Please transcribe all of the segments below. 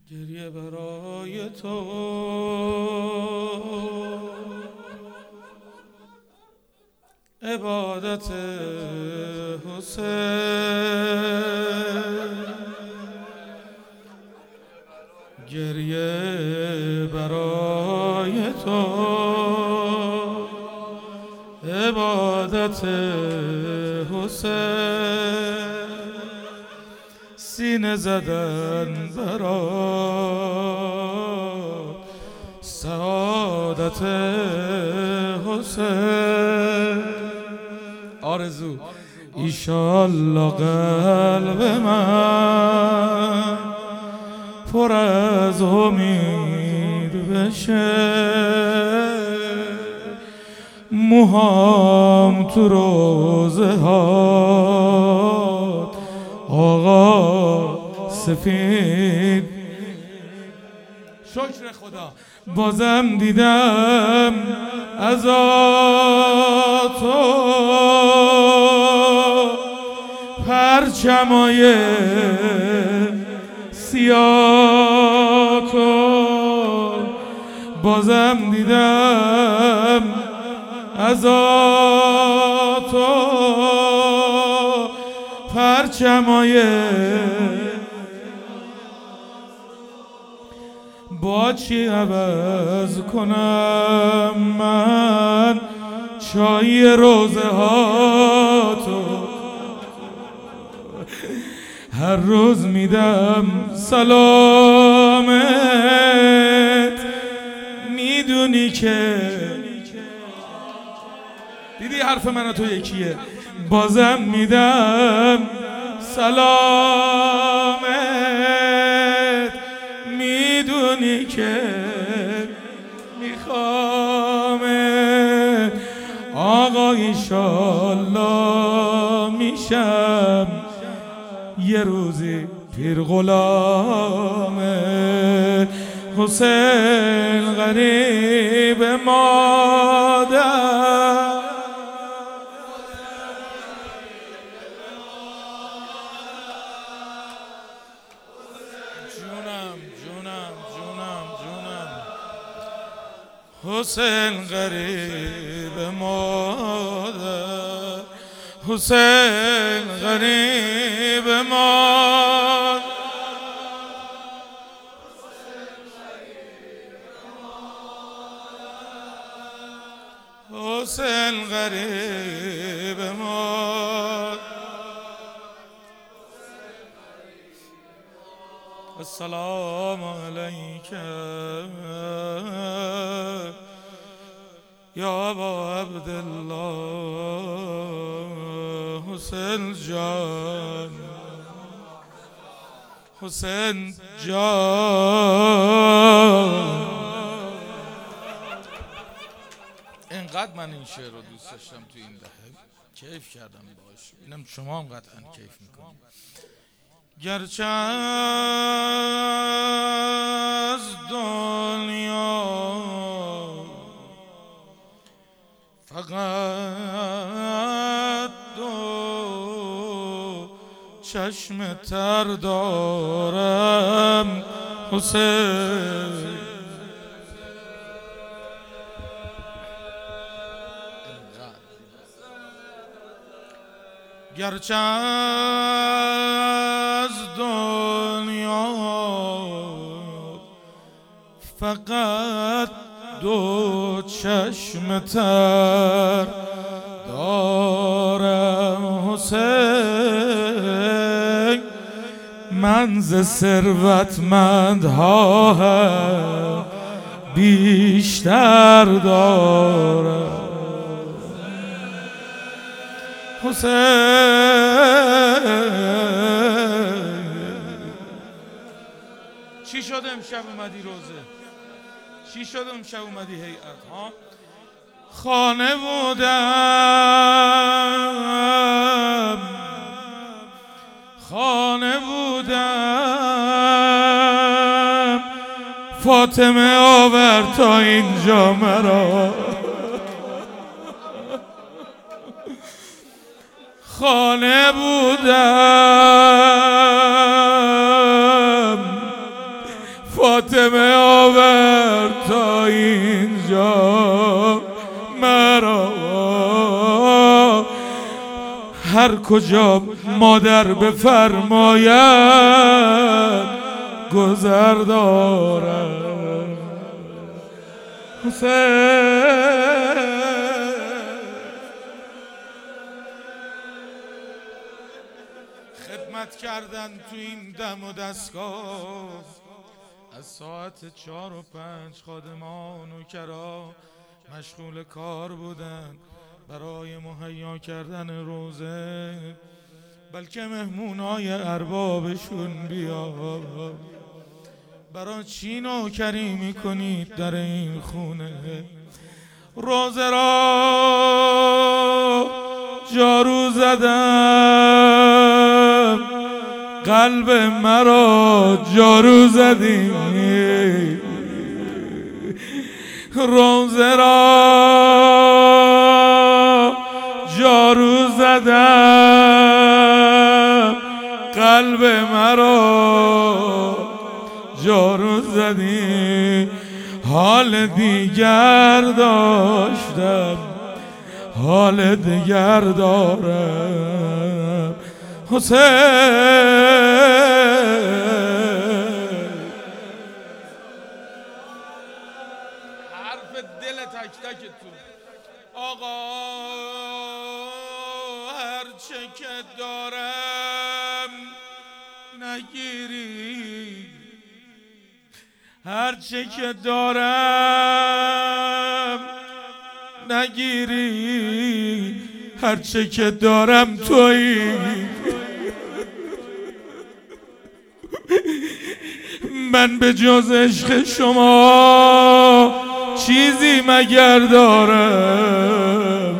گریه برای تو عبادت حسین، گریه برای تو عبادت حسین، سینه زدن برات سعادت حسین. آرزو ایشالله قلب من پر از امید بشه، موهام تو روزه ها آقا سفید. شکر خدا بازم دیدم ازاتو پرچمای سیاه تو، بازم دیدم ازاتو پرچمای با چی عوض کنم من چای روزه ها تو، هر روز میدم سلامت میدونی که دیدی حرف من و تو یکیه، بازم میدم سلامت میدونی که میخوامت آقا، ایشالله میشم یه روزی پیر غلامت. حسین غریب مادر، جونم جونم جونم جونم، حسین غریب مادر، حسین غریب مادر، حسین غریب مادر. السلام علیک یا ابا عبدالله، حسین جان، حسین جان. اینقدر من این شعر رو دوست داشتم تو این دهه، کیف کردم باش، اینم شما هم قطعا کیف میکنید. گرچه از دنیا فقط دو چشم تر دارم حسین، گرچه از دنیا فقط دو چشم تر دارم حسین، من ز ثروتمندها هم بیشتر دارم حسین. چی شد امشب اومدی روزه؟ چی شد امشب اومدی هیئت ها؟ خانه بودم، خانه بودم، فاطمه آورد تا اینجا مرا، خانه بودم، فاطمه آورد تا اینجا مرا، هر کجا مادر بفرماید گذر دارم. حسین خدمت کردن تو این دم و دستگاه، از ساعت 4 و 5 خادمان و کرا مشغول کار بودن برای مهیا کردن روزه، بلکه مهمونای اربابشون بیاد. برای چی نوکری میکنید در این خونه؟ روزه را جارو زدم، قلب مرا جارو زدی. روزه را جارو زدم، قلب مرا جارو زدی. حال دیگر داشتم، حال دیگر دارم. حسین حرف دل تک تک تو آقا، هر چه که دارم نگیری، هر چه که دارم نگیری، هر چه که دارم تویی. من به جز عشق شما چیزی مگر دارم؟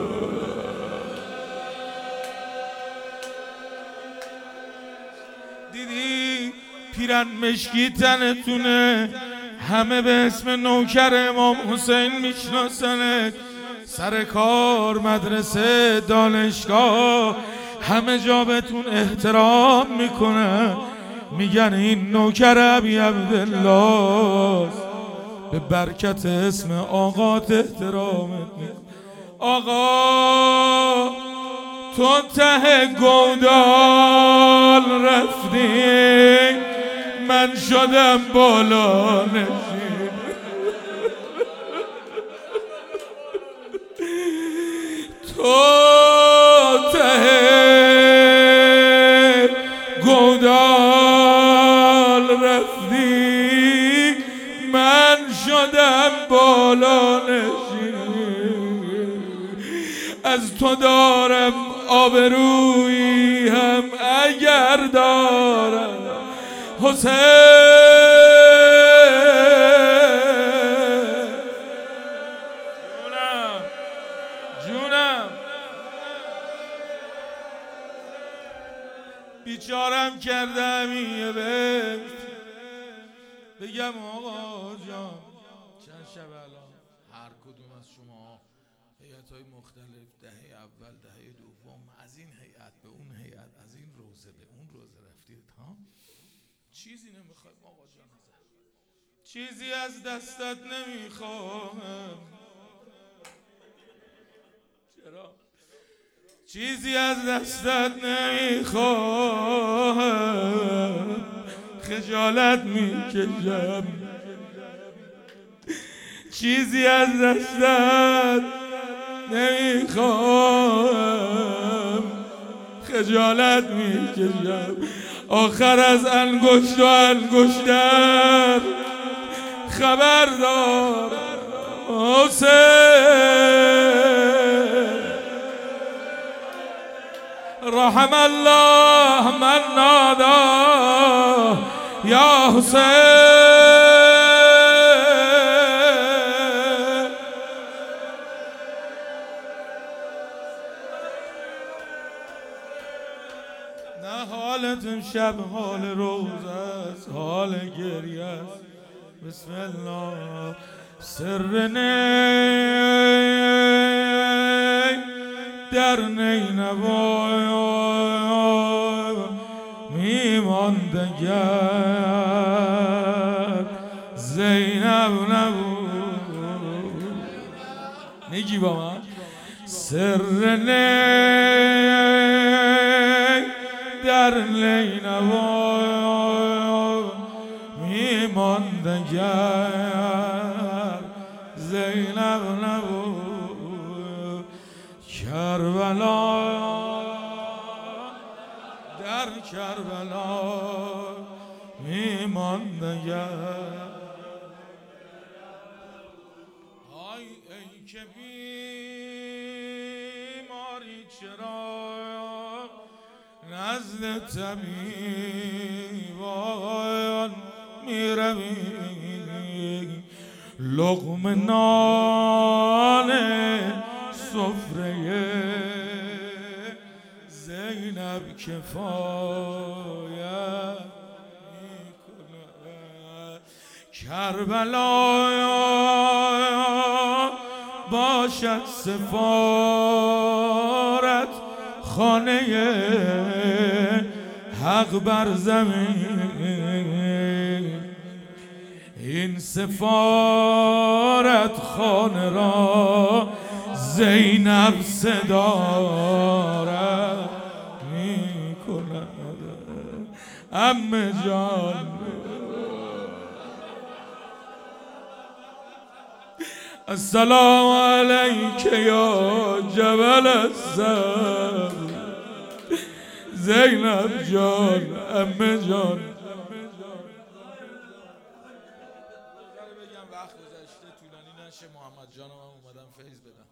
دیدی پیرن مشکی تنتونه، همه به اسم نوکر امام حسین میشناسنت. سر کار، مدرسه، دانشگاه، همه جا بهتون احترام میکنن، میگن این نوکر ابی عبدالله، به برکت اسم آقات احترامت میکنن. آقا تو ته گودال رفتی، من شدم بالا نشین. تو ته گودال رفتی، من شدم بالا نشین. از تو دارم آبرویی هم اگر دارم. حسین جونم بیچارم کردم یه بیت بگم آقا جان چند شب الان هر کدوم از شما هیئت‌های مختلف دهه اول دهه دوم از این هیئت به اون هیئت، از این روزه به اون روزه رفتید ها؟ چیزی نمیخوایم آقا جان، چیزی از دستت نمیخوام. چرا؟ چیزی از دستت نمیخوام، خجالت میکشم. چیزی از دستت نمیخوام، خجالت میکشم. آخر از انگشت و انگشتر خبر دارم. حسین رحم الله من نادا یا حسین. نه حالت امشب حال روز است، حال گریه است. بسم الله سر نی در نینوا میماند گر زینب نبود. میگی با من سر نی در نینوا میماند اگر زینب نبود. کربلا در کربلا میماند اگر. آی ای که بیماری چرا نزد طبیبان میروی، لقمه نان سفره زینب کفایت میکنه. کربلا باشد سفارت خانه حق بر زمین، این سفارت خانه را زینب صدارت میکند. عمه جان السلام علیک یا جبل الصبر. زینب جان عمه جان بگم وقت گذشته طولانی نشه. محمد جانم هم اومدم فیض بدم.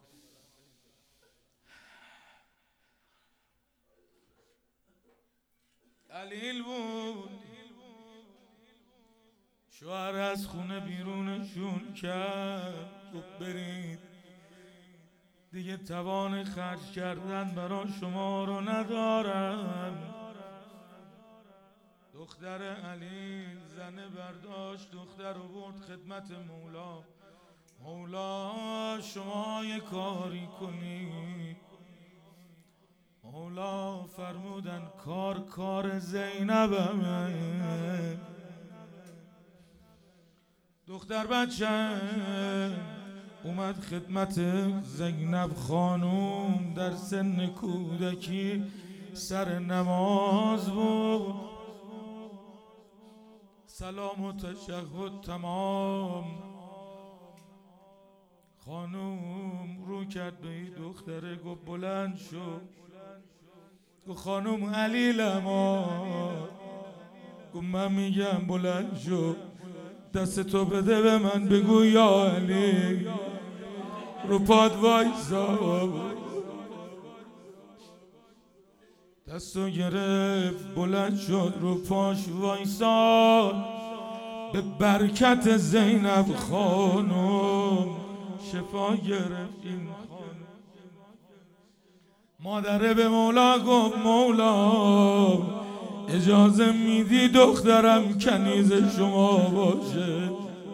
علیل بود شوهر از خونه بیرونشون کرد، گفت برید دیگه توان خرج کردن برای شما رو ندارم. دختر علی زنه برداشت، دختر رو برد خدمت مولا. مولا شما یه کاری کنی. مولا فرمودن کار زینبه. دختر بچه اومد خدمت زینب خانوم، در سن کودکی سر نماز بود، سلام و تشهد تمام. خانوم رو کرد به این دختره، گفت بلند شو. گفت خانوم علیلم. گفت من میگم بلند شو، دستتو بده به من، بگو یا علی. رو پاد وایسا. دستو گرفت بلند شد، رو پاش وایسا. به برکت زینب خانم شفا گرفت این خانم. مادره به مولا گفت مولا اجازه میدی دخترم کنیز شما باشه؟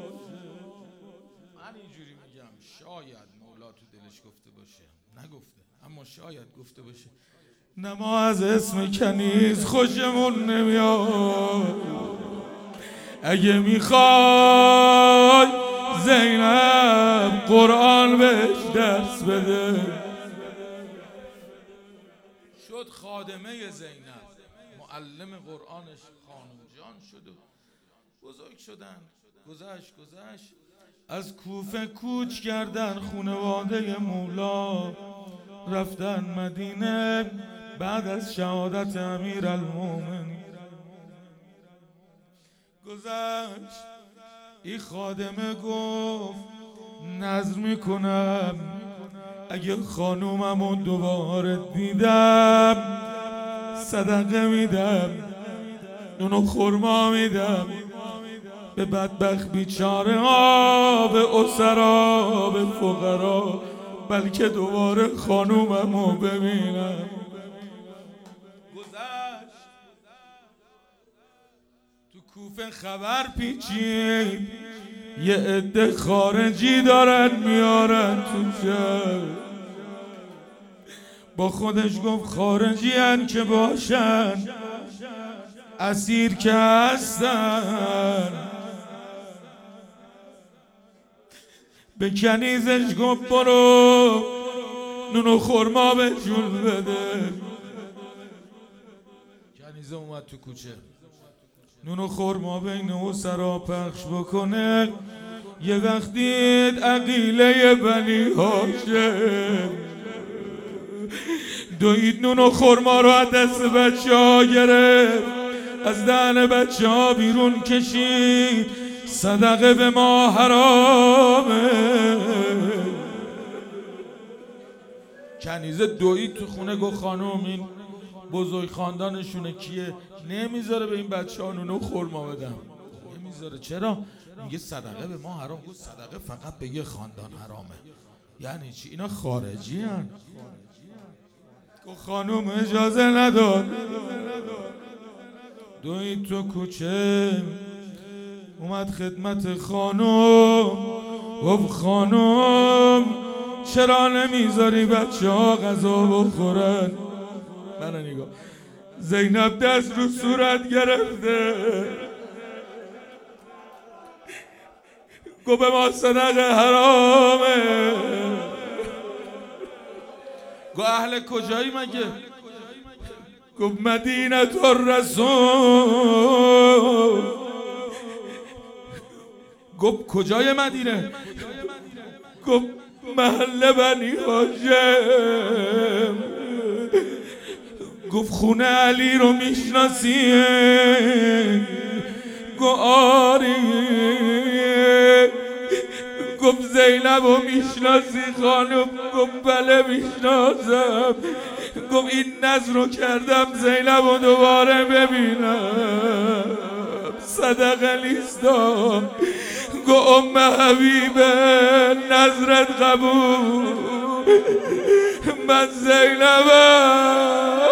من اینجوری میگم شاید مولا تو دلش گفته باشه، نگفته اما شاید گفته باشه نه ما از اسم کنیز خوشمون نمیاد. اگه میخوای زینب قرآن بهش درس بده. شد خادمه زینب، معلم قرآنش خانم جان شد و بزرگ شدن. گذشت از کوفه کوچ کردن، خانواده مولا رفتن مدینه بعد از شهادت امیرالمومنین. گذشت این خادمه گفت نذر میکنم اگه خانوممو دوباره دیدم صدقه میدم، نون خرما میدم به بدبخت بیچاره ها، به اسرا، به فقرا، بلکه دوباره خانوممو ببینم. گذشت تو کوفه خبر پیچید یه عده خارجی دارن میارن تو شهر. با خودش گفت خارجی هن که باشن اسیر که هستن. به کنیزش گفت برو نون و خورما به جون بده. کنیزه اومد تو کوچه نون و خورما بین او سرا پخش بکنه. یه وقت دید عقیله بنی هاشم دوید نون و خورما رو از دست بچه ها گرفت، از دهن بچه ها بیرون کشید. صدقه به ما حرامه. کنیزه دوید تو خونه گفت خانوم این بزرگ خاندانشونه کیه؟ نمیذاره به این بچه ها نون و خورما بدم. نمیذاره. چرا؟ میگه صدقه به ما حرام. گفت صدقه فقط به یه خاندان حرامه. یعنی چی؟ اینا خارجی هن. گفت خانوم اجازه نداد. دوید تو کوچه اومد خدمت خانوم گفت خانوم چرا نمیذاری بچه ها غذا بخورن؟ منو نگاه. زینب دست رو صورت گرفته گفت به ما صدقه حرامه. گفت اهل کجایی مگه؟ گفت مدینه الرسول. گفت کجای مدینه؟ گفت محل بنی هاشم. گفت خونه علی رو میشناسیه؟ گفت آری. گفت زینب رو میشناسی خانم؟ گفت بله میشناسم. گفت این نذر رو کردم زینب رو دوباره ببینم، صدقه نیستم. گفت ام حبیبه نظرت قبول، من زینبم.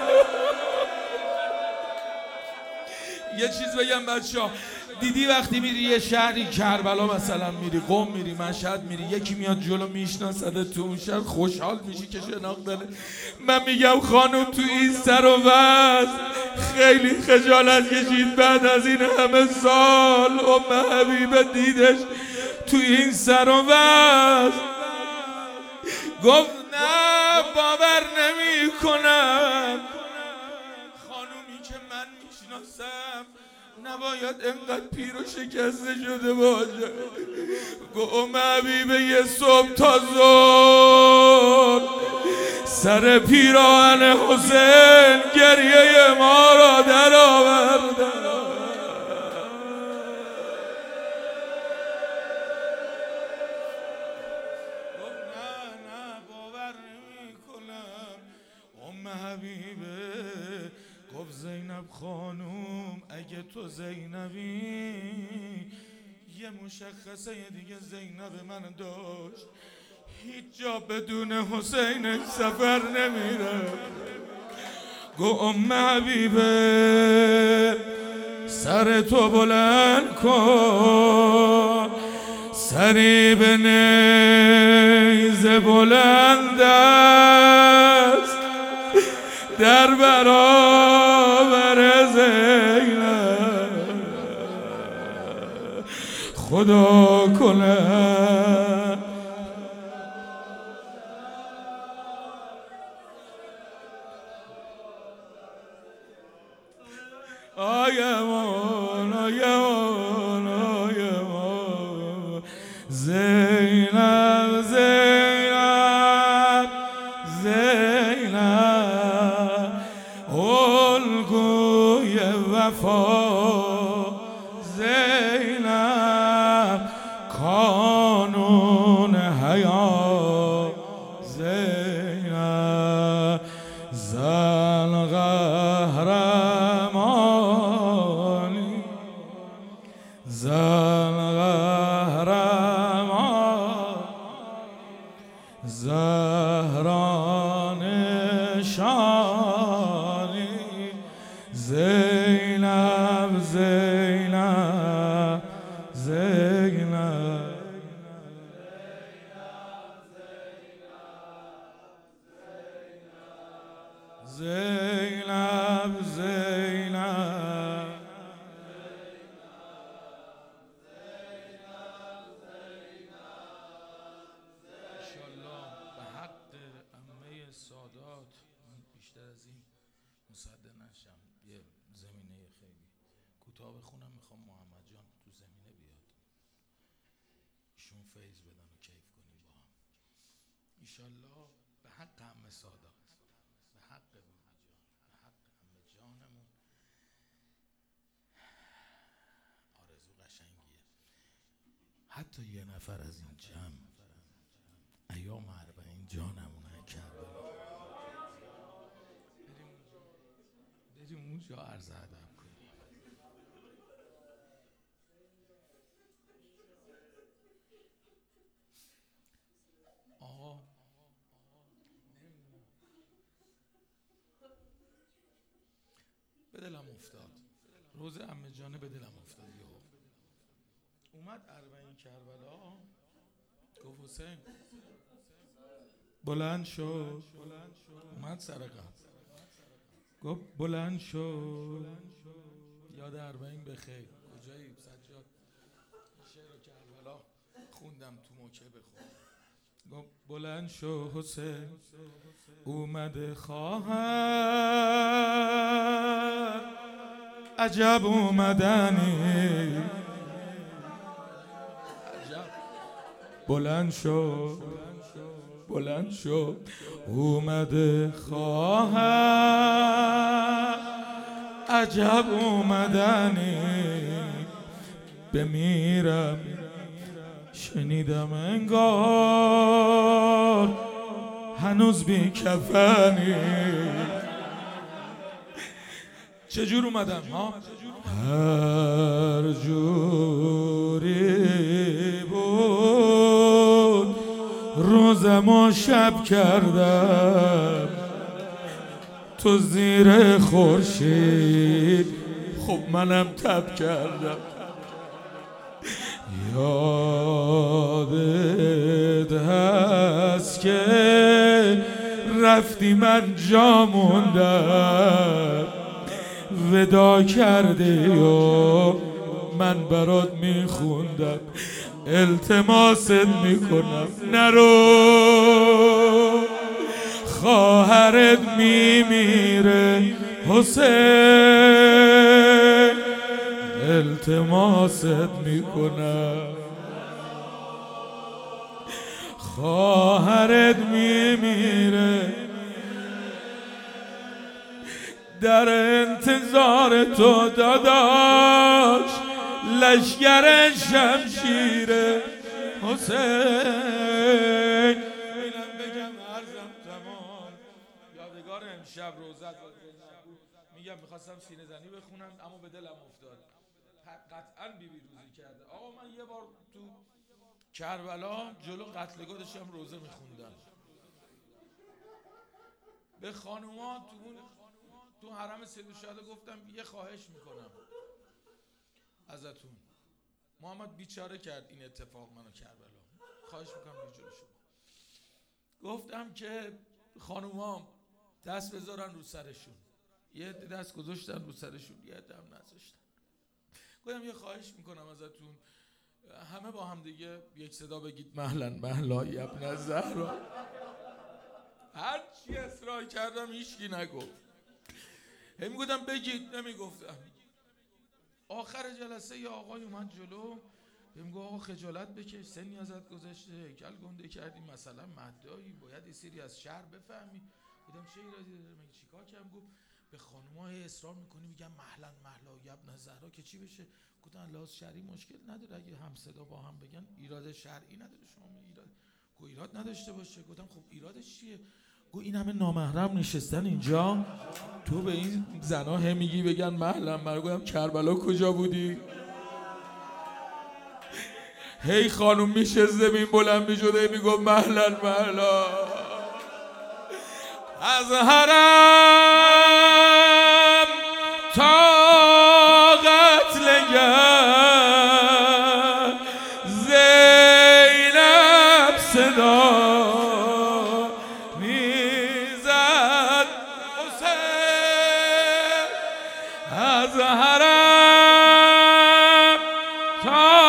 یه چیز بگم بچه‌ها، دیدی وقتی میری یه شهری کربلا مثلا میری، قم میری، مشهد میری، یکی میاد جلو میشناسده تو اون شهر خوشحال میشی که شناخت داره. من میگم خانم تو این سر و وضع خیلی خجالت کشید بعد از این همه سال ام حبیبه دیدش تو این سر و وضع. گفت نه باور نمی کنم خانومی که من میشناسم نباید انقدر پیر و شکسته شده باشه. گفت ام حبیبه یه صبح تا ظهر سر پیراهن حسین گریه ما را در آورد. حبیبه گفت زینب خانوم اگه تو زینبی، یه مشخصه دیگه زینب من داشت، هیچ جا بدون حسین سفر نمیره. گفت ام حبیبه سر تو بلند کن، سری به نیزه بلند است در برابر زینب، خدا کنه آیمان آیمان آیمان زینب زینب زینب الگوی وفا زینب کانون حیا زینب زل قهرمانی زل قهرمان زهران شانی زینب زینب زینب زینب زینب کوتاه بخونم، میخوام محمد جان تو زمینه بیاد، ایشون فیض بدن و کیف کنیم با هم ایشالله. به حق عمه سادات، به حق بابا جان، به حق عمه جانمون. آرزو قشنگیه، حتی یه نفر از این جمع ایام 40 جانمونه کربلا بریم اونجا عرض ادب کنیم. آقا به دلم افتاد، روز عمه جانه به دلم افتاد، یهو اومد 40 کربلا، گفت حسین بلند شد، اومد سر قبر گفت بلند شد، یاد 40 بخیر. کجایی سجاد؟ شعر کربلا خوندم تو موکه بخون. گفت بلند شو حسین اومده خواهر، عجب اومدنی، عجب. بلند شو بلند شو اومده خواهر، عجب اومدنی، بمیرم شنیدم انگار هنوز بی کفنی. چجور اومدم ها؟ هر جوری بود روزم و شب کردم تو زیر خورشید، خب منم تب کردم. یادت هست که رفتی من جا موندم، ودا کردی و من برات میخوندم، التماست میکنم نرو، خواهرت میمیره حسین، التماست میکنم، خواهرت میمیره، در انتظار تو داداش لشگر شمشیر حسین. اینم بگم عرضم تمام، یادگار امشب روزت میگم میخواستم سینه زنی بخونم اما به دلم افتاد قطعا بیبی روزی کرده. آقا من یه بار تو کربلا جلو قتلگاه داشتم روزه میخوندم، به خانوما تو حرم سید الشهدا گفتم یه خواهش میکنم ازتون، محمد بیچاره کرد این اتفاق منو کربلا، خواهش میکنم به جلو شما. گفتم که خانوما دست بذارن رو سرشون، یه دست گذاشتن رو سرشون، یه دم نذاشتن. گفتم یه خواهش میکنم ازتون، همه با هم دیگه یک صدا بگید مهلا مهلا یا ابن زهرا. هر چی اصرار کردم هیچکی نگفت، هی میگفتم بگید، نمیگفتم. آخر جلسه یه آقای اومد جلو بهم گفت آقا خجالت بکش، سنی ازت گذشته، هیکل گنده کردی، مثلا مهدایی، باید یه سری از شهر بفهمی. گفتم چه ایرادی داره، مگه چیکار کردم؟ گفت به خانوما اصرار میکنی میگم مهلا مهلا یا ابن زهرا که چی بشه؟ گفتم لحاظ شرعی مشکل نداره، اگه هم صدا با هم بگن ایراد شرعی نداره، شما ایراد گو ایراد نداشته باشه. گفتم خب ایرادش چیه؟ گو این همه نامحرم نشستن اینجا، تو به این زنا هم میگی بگن مهلا مهلا. گفتم کربلا کجا بودی؟ هی خانوم میشه زمین بلند میشده میگفت مهلا مهلا. از حرم تا قتلگاه زینب صدا میزد حسین، از حرم تا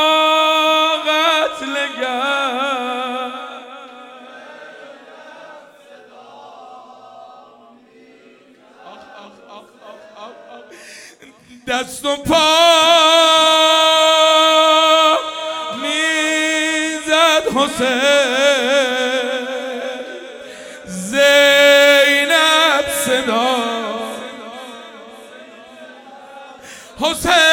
دست و پا میزد حسین، زینب صدا حسین